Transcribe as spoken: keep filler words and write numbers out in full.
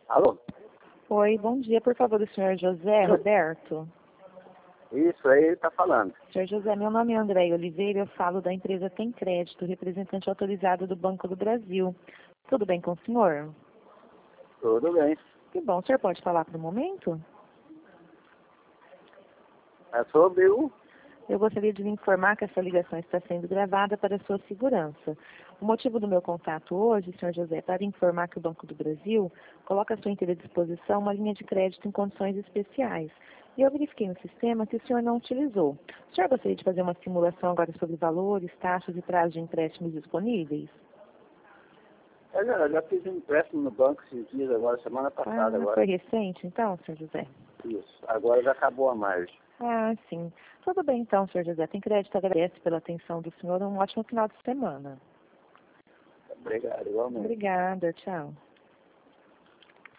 Alô? Oi, bom dia, por favor, do senhor José Roberto. Isso, aí ele tá falando. senhor José, meu nome é André Oliveira, eu falo da empresa Tem Crédito, representante autorizado do Banco do Brasil. Tudo bem com o senhor? Tudo bem. Que bom, o senhor pode falar para o momento? É sobre o... Eu gostaria de lhe informar que essa ligação está sendo gravada para sua segurança. O motivo do meu contato hoje, senhor José, é para informar que o Banco do Brasil coloca à sua inteira disposição uma linha de crédito em condições especiais. E eu verifiquei no sistema que o senhor não utilizou. O senhor gostaria de fazer uma simulação agora sobre valores, taxas e prazos de empréstimos disponíveis? Eu já, eu já fiz um empréstimo no banco esses dias, agora, semana passada, Ah, agora. foi recente então, senhor José? Isso. Agora já acabou a margem. Ah, sim. Tudo bem então, senhor José. Tem crédito, agradece pela atenção do senhor. Um ótimo final de semana. Obrigado, igualmente. Obrigada, tchau.